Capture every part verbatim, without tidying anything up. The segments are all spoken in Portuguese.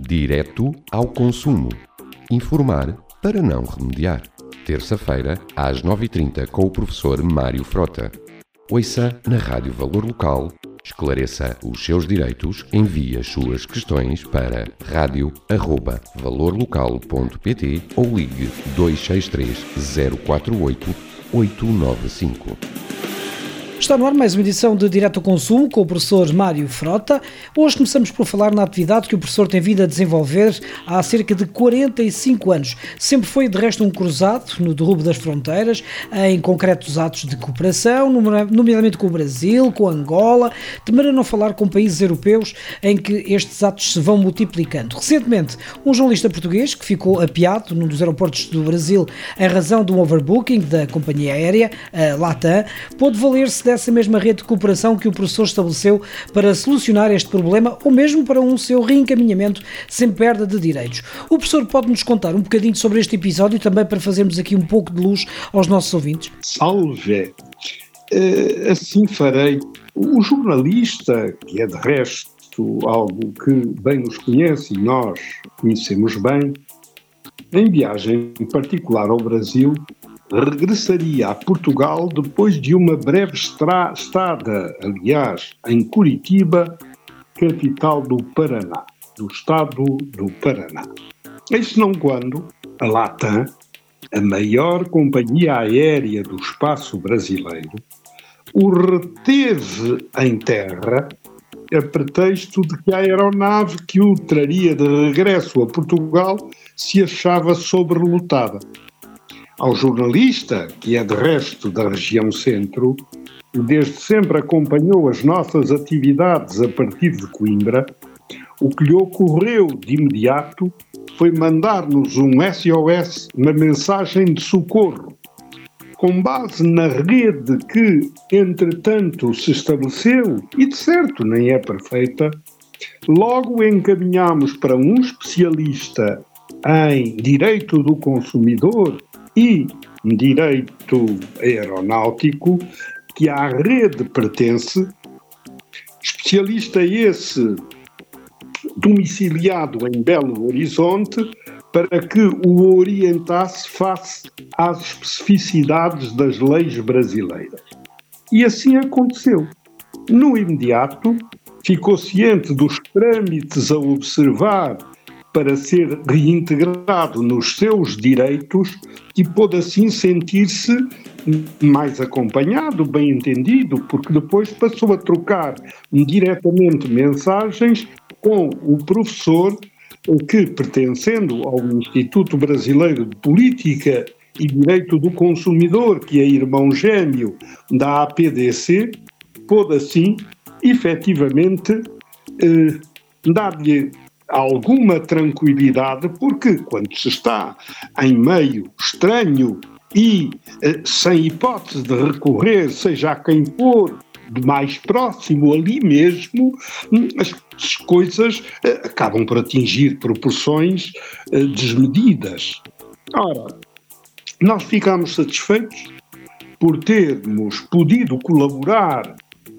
Direto ao consumo. Informar para não remediar. Terça-feira, às nove e trinta, com o professor Mário Frota. Ouça na Rádio Valor Local, esclareça os seus direitos, envie as suas questões para rádio arroba valor local ponto pt ou ligue dois seis três zero quatro oito oito nove cinco. Está no ar mais uma edição de Direto ao Consumo com o professor Mário Frota. Hoje começamos por falar na atividade que o professor tem vindo a desenvolver há cerca de quarenta e cinco anos. Sempre foi, de resto, um cruzado no derrubo das fronteiras, em concretos atos de cooperação, nomeadamente com o Brasil, com Angola, de maneira a não falar com países europeus em que estes atos se vão multiplicando. Recentemente, um jornalista português que ficou apeado num dos aeroportos do Brasil em razão de um overbooking da companhia aérea, a Latam, pôde valer-se dessa mesma rede de cooperação que o professor estabeleceu para solucionar este problema ou mesmo para um seu reencaminhamento sem perda de direitos. O professor pode-nos contar um bocadinho sobre este episódio também para fazermos aqui um pouco de luz aos nossos ouvintes? Salve! Uh, assim farei. O jornalista, que é de resto algo que bem nos conhece e nós conhecemos bem, em viagem em particular ao Brasil, regressaria a Portugal depois de uma breve estra- estada, aliás, em Curitiba, capital do Paraná, do estado do Paraná. Eis não quando a Latam, a maior companhia aérea do espaço brasileiro, o reteve em terra a pretexto de que a aeronave que o traria de regresso a Portugal se achava sobrelotada. Ao jornalista, que é de resto da região centro, desde sempre acompanhou as nossas atividades a partir de Coimbra, o que lhe ocorreu de imediato foi mandar-nos um S O S, uma mensagem de socorro. Com base na rede que, entretanto, se estabeleceu, e de certo nem é perfeita, logo encaminhámos para um especialista em direito do consumidor e direito aeronáutico, que à rede pertence, especialista esse domiciliado em Belo Horizonte, para que o orientasse face às especificidades das leis brasileiras. E assim aconteceu. No imediato, ficou ciente dos trâmites a observar para ser reintegrado nos seus direitos e pôde assim sentir-se mais acompanhado, bem entendido, porque depois passou a trocar diretamente mensagens com o professor que, pertencendo ao Instituto Brasileiro de Política e Direito do Consumidor, que é irmão gêmeo da A P D C, pôde assim, efetivamente, eh, dar-lhe alguma tranquilidade, porque quando se está em meio estranho e eh, sem hipótese de recorrer, seja a quem for, de mais próximo ali mesmo, as, as coisas eh, acabam por atingir proporções eh, desmedidas. Ora, nós ficamos satisfeitos por termos podido colaborar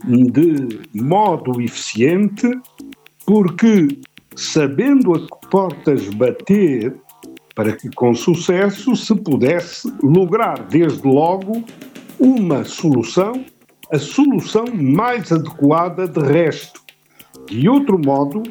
de modo eficiente, porque sabendo a que portas bater, para que com sucesso se pudesse lograr desde logo uma solução, a solução mais adequada de resto. De outro modo,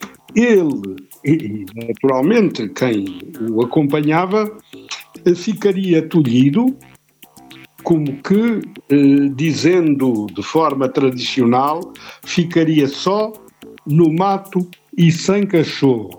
ele, e naturalmente quem o acompanhava, ficaria tolhido, como que, eh, dizendo de forma tradicional, ficaria só no mato e sem cachorro.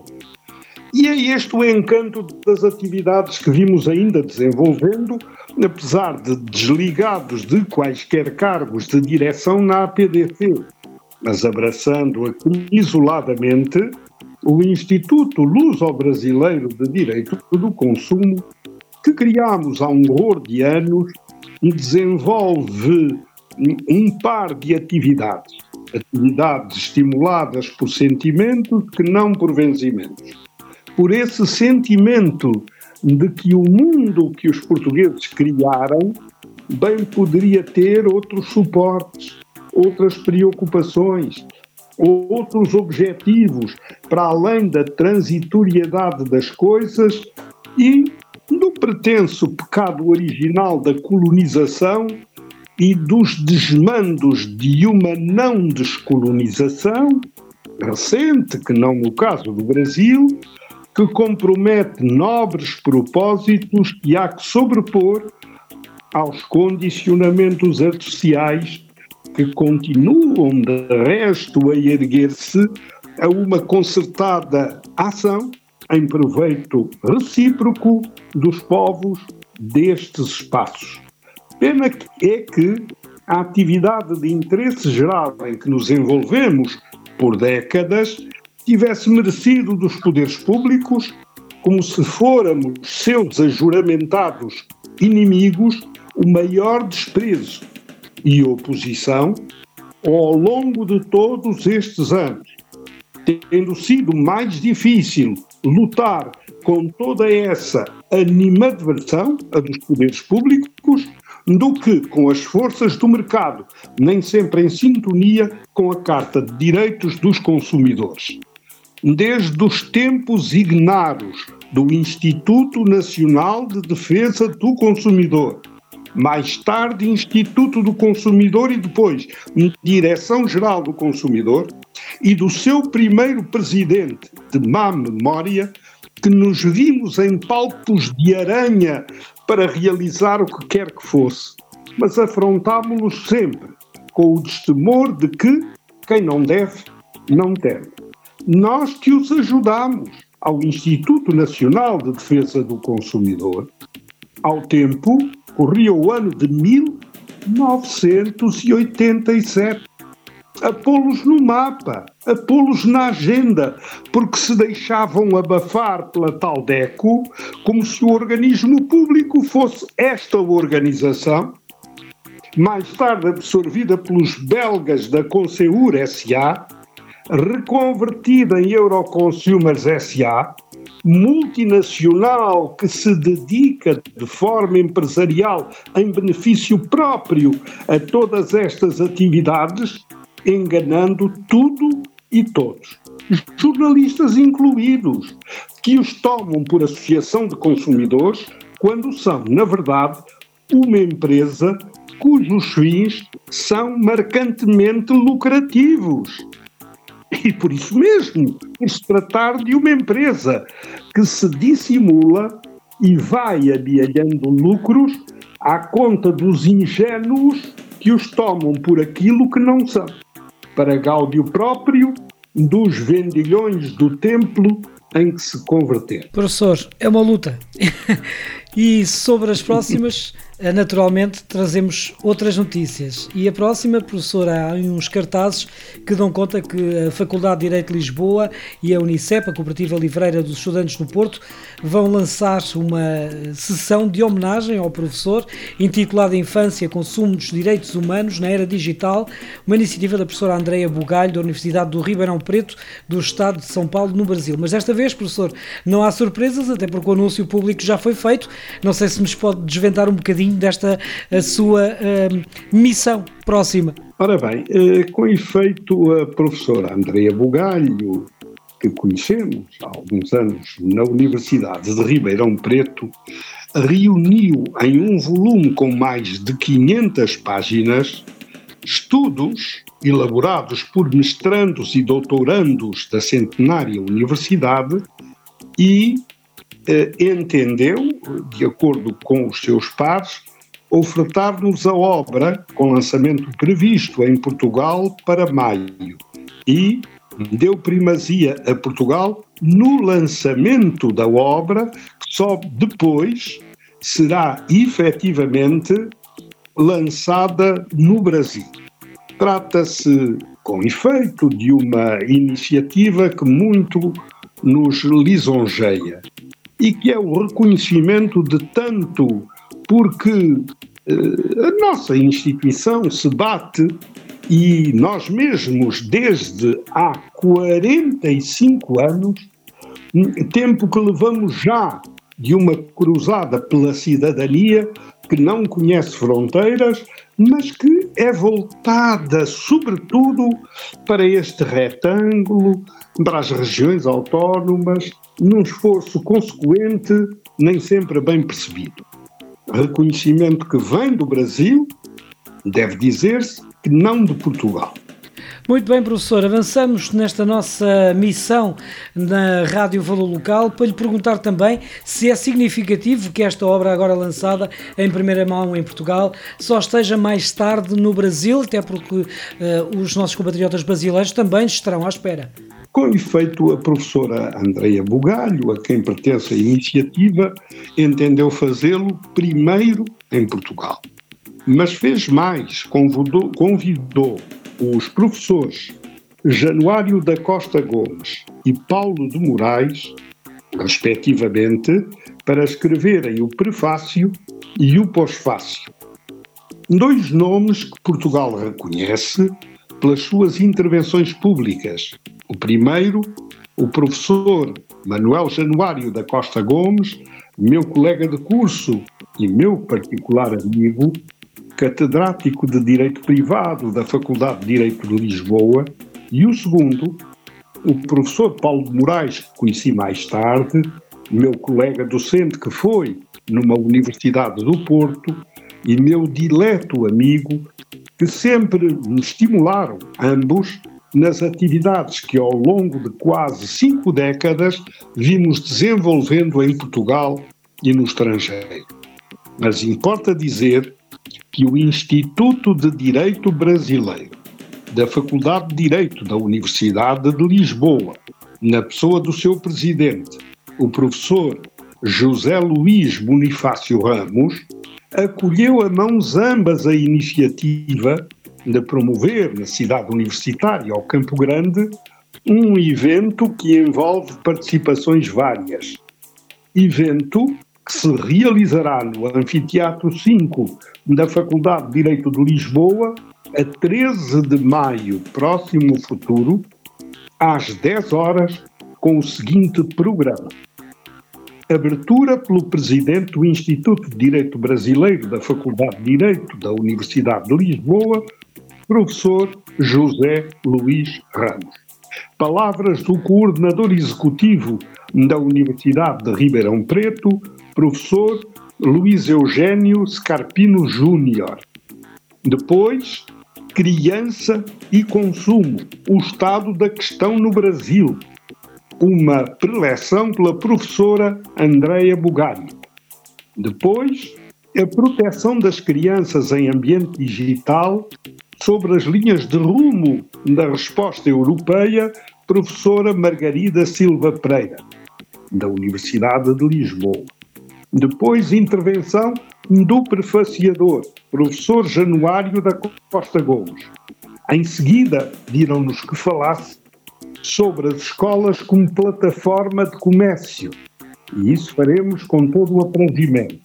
E é este o encanto das atividades que vimos ainda desenvolvendo, apesar de desligados de quaisquer cargos de direção na A P D C, mas abraçando aqui isoladamente o Instituto Luso-Brasileiro de Direito do Consumo, que criámos há um horror de anos e desenvolve um par de atividades. Atividades estimuladas por sentimentos que não por vencimentos. Por esse sentimento de que o mundo que os portugueses criaram bem poderia ter outros suportes, outras preocupações, outros objetivos para além da transitoriedade das coisas e do pretenso pecado original da colonização e dos desmandos de uma não descolonização recente, que não no caso do Brasil, que compromete nobres propósitos que há que sobrepor aos condicionamentos artificiais que continuam de resto a erguer-se a uma concertada ação em proveito recíproco dos povos destes espaços. Pena é que a atividade de interesse geral em que nos envolvemos por décadas tivesse merecido dos poderes públicos, como se fôramos seus ajuramentados inimigos, o maior desprezo e oposição ao longo de todos estes anos, tendo sido mais difícil lutar com toda essa animadversão a dos poderes públicos do que com as forças do mercado, nem sempre em sintonia com a Carta de Direitos dos Consumidores. Desde os tempos ignaros do Instituto Nacional de Defesa do Consumidor, mais tarde Instituto do Consumidor e depois Direção-Geral do Consumidor, e do seu primeiro presidente, de má memória, que nos vimos em palpos de aranha para realizar o que quer que fosse, mas afrontámo-los sempre com o destemor de que quem não deve, não teme. Nós que os ajudamos ao Instituto Nacional de Defesa do Consumidor, ao tempo, corria o ano de mil novecentos e oitenta e sete, a pô-los no mapa, a pô-los na agenda, porque se deixavam abafar pela tal DECO, como se o organismo público fosse esta organização, mais tarde absorvida pelos belgas da Conseur S A, reconvertida em Euroconsumers S A, multinacional que se dedica de forma empresarial em benefício próprio a todas estas atividades, enganando tudo e todos, jornalistas incluídos, que os tomam por associação de consumidores quando são, na verdade, uma empresa cujos fins são marcantemente lucrativos. E por isso mesmo, por se tratar de uma empresa que se dissimula e vai amealhando lucros à conta dos ingênuos que os tomam por aquilo que não são, para gáudio próprio dos vendilhões do templo em que se converter. Professor, é uma luta. E sobre as próximas, naturalmente, trazemos outras notícias. E a próxima, professor, há uns cartazes que dão conta que a Faculdade de Direito de Lisboa e a Unicep, a Cooperativa Livreira dos Estudantes do Porto, vão lançar uma sessão de homenagem ao professor, intitulada Infância, Consumo dos Direitos Humanos na Era Digital, uma iniciativa da professora Andreia Bugalho, da Universidade do Ribeirão Preto, do Estado de São Paulo, no Brasil. Mas desta vez, professor, não há surpresas, até porque o anúncio público já foi feito. Não sei se nos pode desvendar um bocadinho desta a sua uh, missão próxima. Ora bem, uh, com efeito, a professora Andreia Bugalho, que conhecemos há alguns anos na Universidade de Ribeirão Preto, reuniu em um volume com mais de quinhentas páginas estudos elaborados por mestrandos e doutorandos da centenária universidade e entendeu, de acordo com os seus pares, ofertar-nos a obra com lançamento previsto em Portugal para maio e deu primazia a Portugal no lançamento da obra, que só depois será efetivamente lançada no Brasil. Trata-se, com efeito, de uma iniciativa que muito nos lisonjeia e que é o reconhecimento de tanto porque eh, a nossa instituição se bate e nós mesmos desde há quarenta e cinco anos, tempo que levamos já de uma cruzada pela cidadania que não conhece fronteiras, mas que é voltada, sobretudo, para este retângulo, para as regiões autónomas, num esforço consequente, nem sempre bem percebido. Reconhecimento que vem do Brasil, deve dizer-se que não de Portugal. Muito bem, professor, avançamos nesta nossa missão na Rádio Valor Local para lhe perguntar também se é significativo que esta obra agora lançada em primeira mão em Portugal só esteja mais tarde no Brasil, até porque uh, os nossos compatriotas brasileiros também estarão à espera. Com efeito, a professora Andreia Bugalho, a quem pertence a iniciativa, entendeu fazê-lo primeiro em Portugal. Mas fez mais, convidou, convidou os professores Januário da Costa Gomes e Paulo de Moraes, respectivamente, para escreverem o prefácio e o pós-fácio. Dois nomes que Portugal reconhece pelas suas intervenções públicas. O primeiro, o professor Manuel Januário da Costa Gomes, meu colega de curso e meu particular amigo, catedrático de Direito Privado da Faculdade de Direito de Lisboa, e o segundo, o professor Paulo de Moraes, que conheci mais tarde, meu colega docente que foi numa Universidade do Porto e meu dileto amigo, que sempre me estimularam, ambos, nas atividades que ao longo de quase cinco décadas vimos desenvolvendo em Portugal e no estrangeiro. Mas importa dizer que o Instituto de Direito Brasileiro da Faculdade de Direito da Universidade de Lisboa, na pessoa do seu presidente, o professor José Luís Bonifácio Ramos, acolheu a mãos ambas a iniciativa de promover na cidade universitária, ao Campo Grande, um evento que envolve participações várias. Evento que se realizará no Anfiteatro cinco da Faculdade de Direito de Lisboa, a treze de maio, próximo futuro, às dez horas, com o seguinte programa. Abertura pelo Presidente do Instituto de Direito Brasileiro da Faculdade de Direito da Universidade de Lisboa, professor José Luís Ramos. Palavras do Coordenador Executivo da Universidade de Ribeirão Preto, professor Luís Eugênio Scarpino Júnior. Depois, Criança e Consumo, o Estado da Questão no Brasil. Uma preleção pela professora Andreia Bugalho. Depois, a proteção das crianças em ambiente digital, sobre as linhas de rumo da resposta europeia, professora Margarida Silva Pereira, da Universidade de Lisboa. Depois, intervenção do prefaciador, professor Januário da Costa Gomes. Em seguida, viram-nos que falasse sobre as escolas como plataforma de comércio. E isso faremos com todo o aprazimento.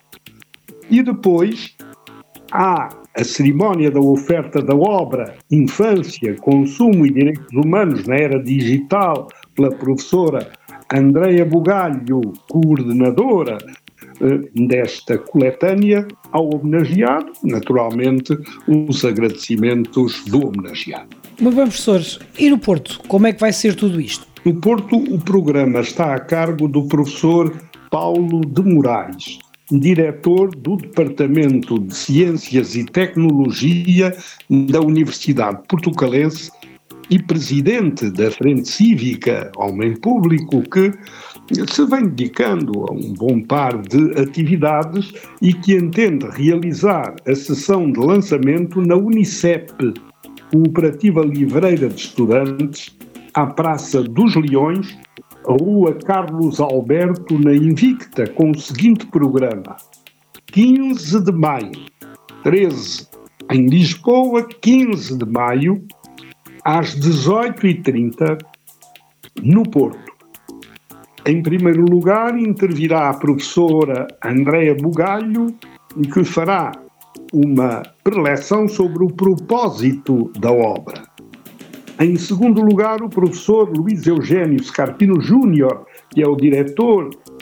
E depois, há a cerimónia da oferta da obra Infância, Consumo e Direitos Humanos na Era Digital, pela professora Andreia Bugalho, coordenadora eh, desta coletânea, ao homenageado, naturalmente, os agradecimentos do homenageado. Muito bem, professores. E no Porto, como é que vai ser tudo isto? No Porto, o programa está a cargo do professor Paulo de Moraes, diretor do Departamento de Ciências e Tecnologia da Universidade Portucalense e presidente da Frente Cívica Homem Público, que se vem dedicando a um bom par de atividades e que entende realizar a sessão de lançamento na Unicep, Cooperativa Livreira de Estudantes, à Praça dos Leões, Rua Carlos Alberto, na Invicta, com o seguinte programa: quinze de maio, treze em Lisboa, quinze de maio, às dezoito e trinta, no Porto. Em primeiro lugar, intervirá a professora Andreia Bugalho, que fará uma preleção sobre o propósito da obra. Em segundo lugar, o professor Luís Eugênio Scarpino Júnior, que é o diretor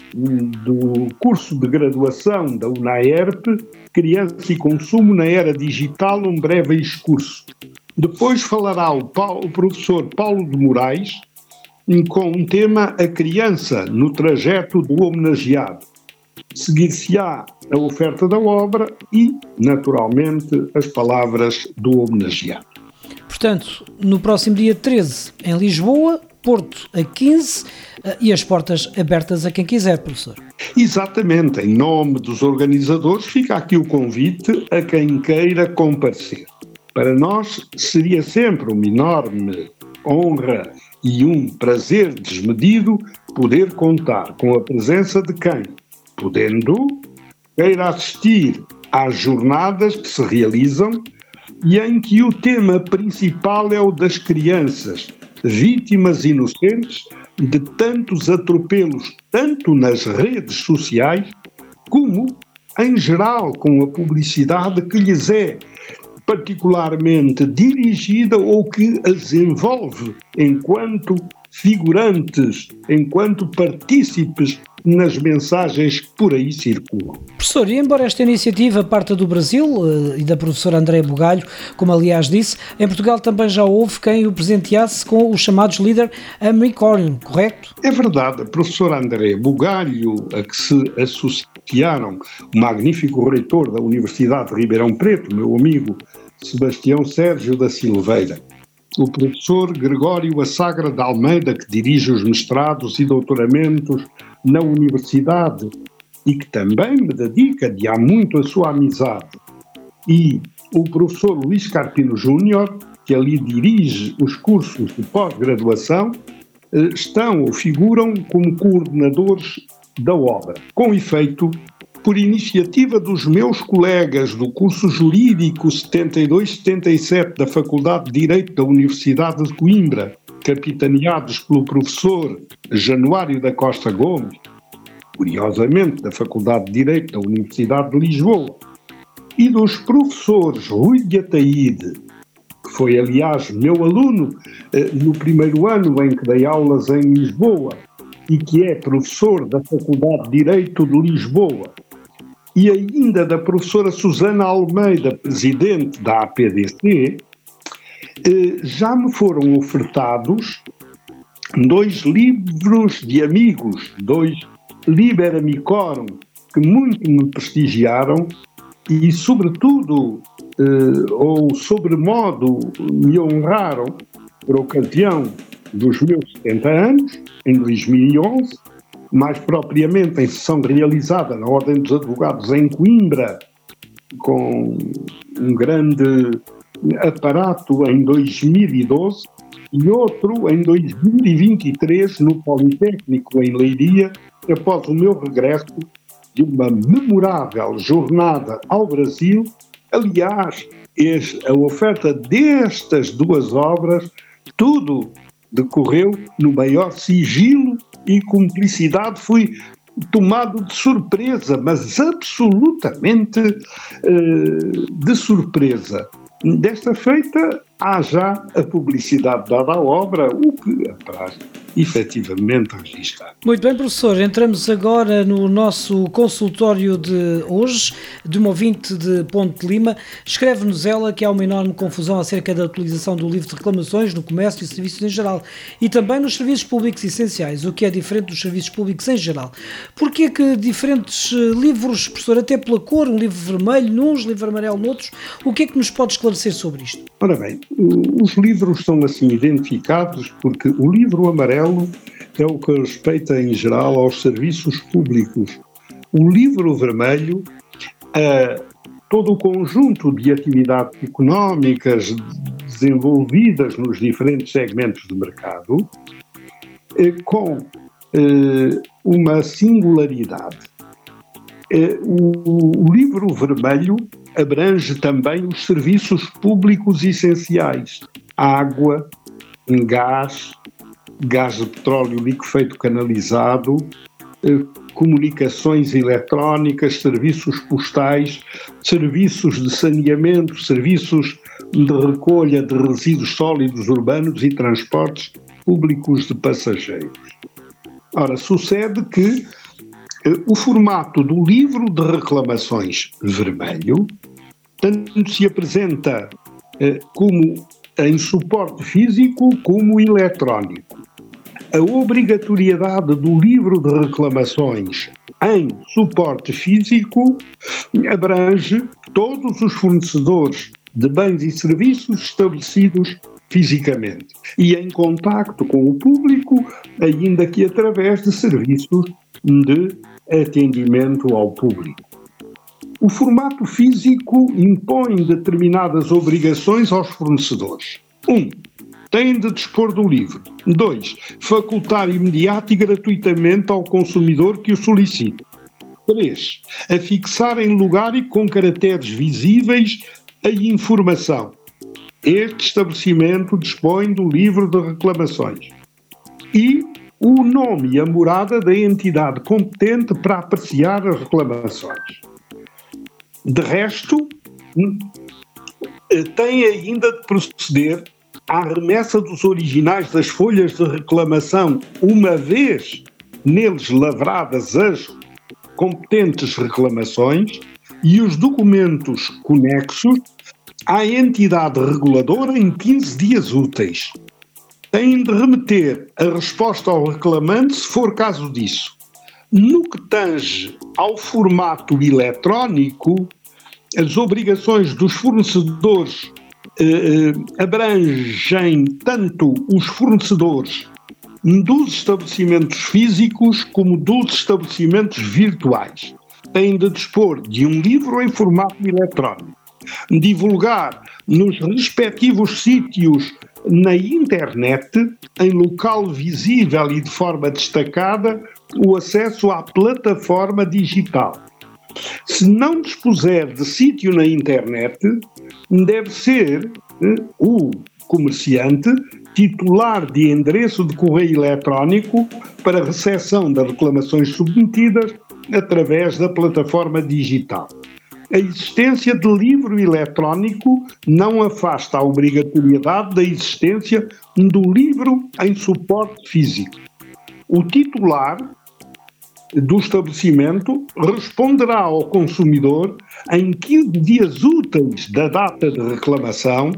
do curso de graduação da UNAERP, Criança e Consumo na Era Digital, um breve excurso. Depois falará o, Paulo, o professor Paulo de Moraes com um tema A Criança no Trajeto do Homenageado. Seguir-se-á a oferta da obra e, naturalmente, as palavras do homenageado. Portanto, no próximo dia treze, em Lisboa, Porto a quinze, e as portas abertas a quem quiser, professor. Exatamente, em nome dos organizadores, fica aqui o convite a quem queira comparecer. Para nós seria sempre uma enorme honra e um prazer desmedido poder contar com a presença de quem, podendo, queira assistir às jornadas que se realizam e em que o tema principal é o das crianças, vítimas inocentes de tantos atropelos, tanto nas redes sociais, como, em geral, com a publicidade que lhes é particularmente dirigida ou que as envolve enquanto figurantes, enquanto partícipes nas mensagens que por aí circulam. Professor, e embora esta iniciativa parta do Brasil e da professora Andréa Bugalho, como aliás disse, em Portugal também já houve quem o presenteasse com os chamados Líder Amicorium, correto? É verdade, a professora Andréa Bugalho, a que se associaram o magnífico reitor da Universidade de Ribeirão Preto, meu amigo Sebastião Sérgio da Silveira, o professor Gregório Assagra de Almeida, que dirige os mestrados e doutoramentos na universidade e que também me dedica de há muito a sua amizade, e o professor Luís Carpino Júnior, que ali dirige os cursos de pós-graduação, estão ou figuram como coordenadores da obra. Com efeito, por iniciativa dos meus colegas do curso jurídico setenta e dois setenta e sete da Faculdade de Direito da Universidade de Coimbra, capitaneados pelo professor Januário da Costa Gomes, curiosamente da Faculdade de Direito da Universidade de Lisboa, e dos professores Rui de Ataíde, que foi aliás meu aluno eh, no primeiro ano em que dei aulas em Lisboa e que é professor da Faculdade de Direito de Lisboa, e ainda da professora Susana Almeida, presidente da A P D C, já me foram ofertados dois livros de amigos, dois Liber Amicorum, que muito me prestigiaram e, sobretudo, ou sobremodo, me honraram por ocasião dos meus setenta anos, em dois mil e onze, mais propriamente em sessão realizada na Ordem dos Advogados em Coimbra, com um grande aparato em dois mil e doze, e outro em dois mil e vinte e três no Politécnico em Leiria, após o meu regresso de uma memorável jornada ao Brasil. Aliás, a oferta destas duas obras, tudo decorreu no maior sigilo e cumplicidade. Fui tomado de surpresa, mas absolutamente uh, de surpresa. Desta feita, há já a publicidade dada à obra, o que apraz efetivamente registrar. Muito bem, professor. Entramos agora no nosso consultório de hoje, de uma ouvinte de Ponte de Lima. Escreve-nos ela que há uma enorme confusão acerca da utilização do livro de reclamações no comércio e serviços em geral e também nos serviços públicos essenciais, o que é diferente dos serviços públicos em geral. Porquê é que diferentes livros, professor, até pela cor, um livro vermelho nuns, livro amarelo noutros, o que é que nos pode esclarecer sobre isto? Ora bem, os livros são assim identificados porque o livro amarelo é o que respeita em geral aos serviços públicos. O livro vermelho, é todo o conjunto de atividades económicas desenvolvidas nos diferentes segmentos de mercado, é, com é, uma singularidade. É, o, o livro vermelho abrange também os serviços públicos essenciais: água, gás, gás de petróleo liquefeito canalizado, eh, comunicações eletrónicas, serviços postais, serviços de saneamento, serviços de recolha de resíduos sólidos urbanos e transportes públicos de passageiros. Ora, sucede que o formato do livro de reclamações vermelho tanto se apresenta eh, como em suporte físico como eletrónico. A obrigatoriedade do livro de reclamações em suporte físico abrange todos os fornecedores de bens e serviços estabelecidos fisicamente e em contacto com o público, ainda que através de serviços de atendimento ao público. O formato físico impõe determinadas obrigações aos fornecedores. um. Têm de dispor do livro. dois. Facultar imediato e gratuitamente ao consumidor que o solicite. três. Afixar em lugar e com caracteres visíveis a informação. Este estabelecimento dispõe do livro de reclamações. E o nome e a morada da entidade competente para apreciar as reclamações. De resto, tem ainda de proceder à remessa dos originais das folhas de reclamação, uma vez neles lavradas as competentes reclamações, e os documentos conexos à entidade reguladora em quinze dias úteis. Têm de remeter a resposta ao reclamante se for caso disso. No que tange ao formato eletrónico, as obrigações dos fornecedores eh, abrangem tanto os fornecedores dos estabelecimentos físicos como dos estabelecimentos virtuais. Têm de dispor de um livro em formato eletrónico, divulgar nos respectivos sítios na internet, em local visível e de forma destacada, o acesso à plataforma digital. Se não dispuser de sítio na internet, deve ser eh, o comerciante titular de endereço de correio eletrónico para recepção das reclamações submetidas através da plataforma digital. A existência de livro eletrónico não afasta a obrigatoriedade da existência do livro em suporte físico. O titular do estabelecimento responderá ao consumidor em quinze dias úteis da data de reclamação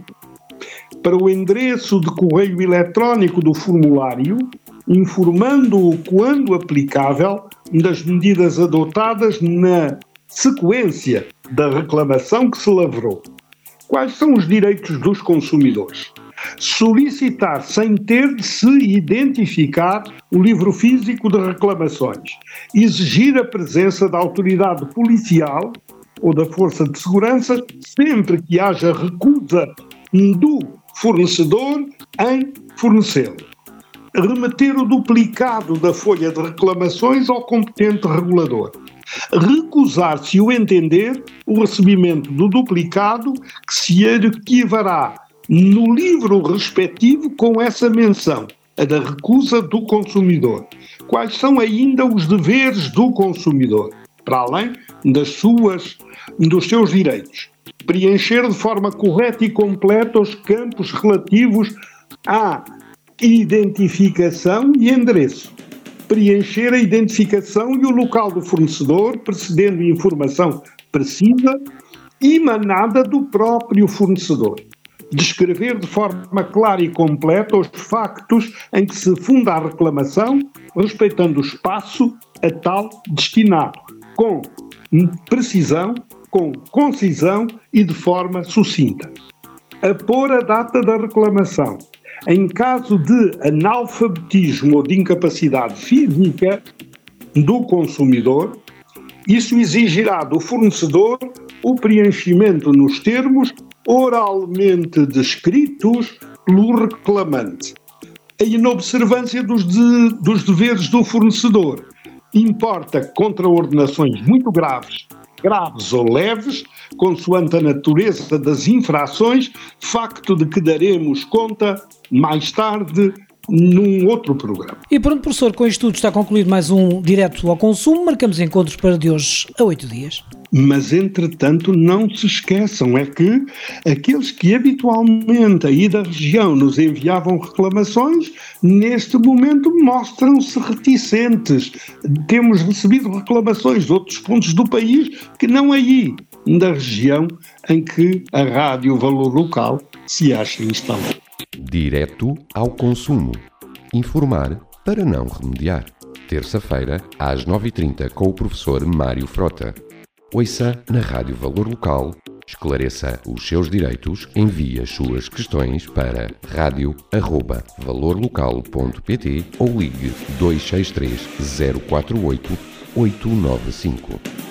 para o endereço de correio eletrónico do formulário, informando-o, quando aplicável, das medidas adotadas na sequência da reclamação que se lavrou. Quais são os direitos dos consumidores? Solicitar sem ter de se identificar o livro físico de reclamações. Exigir a presença da autoridade policial ou da força de segurança sempre que haja recusa do fornecedor em fornecê-lo. Remeter o duplicado da folha de reclamações ao competente regulador. Recusar, se o entender, o recebimento do duplicado que se arquivará no livro respectivo com essa menção, a da recusa do consumidor. Quais são ainda os deveres do consumidor, para além das suas, dos seus direitos? Preencher de forma correta e completa os campos relativos à identificação e endereço. Preencher a identificação e o local do fornecedor, precedendo informação precisa emanada do próprio fornecedor. Descrever de forma clara e completa os factos em que se funda a reclamação, respeitando o espaço a tal destinado, com precisão, com concisão e de forma sucinta. Apor a data da reclamação. Em caso de analfabetismo ou de incapacidade física do consumidor, isso exigirá do fornecedor o preenchimento nos termos oralmente descritos pelo reclamante. A inobservância dos, de, dos deveres do fornecedor importa contraordenações muito graves, graves ou leves, consoante a natureza das infrações, facto de que daremos conta mais tarde num outro programa. E pronto, professor, com isto tudo está concluído mais um Direto ao Consumo. Marcamos encontros para de hoje a oito dias. Mas, entretanto, não se esqueçam, é que aqueles que habitualmente aí da região nos enviavam reclamações, neste momento mostram-se reticentes. Temos recebido reclamações de outros pontos do país que não aí, da região em que a Rádio Valor Local se acha instalada. Direto ao consumo. Informar para não remediar. Terça-feira, às nove e trinta, com o professor Mário Frota. Ouça na Rádio Valor Local, esclareça os seus direitos, envie as suas questões para rádio arroba valor local ponto pt ou ligue dois seis três zero quatro oito oito nove cinco.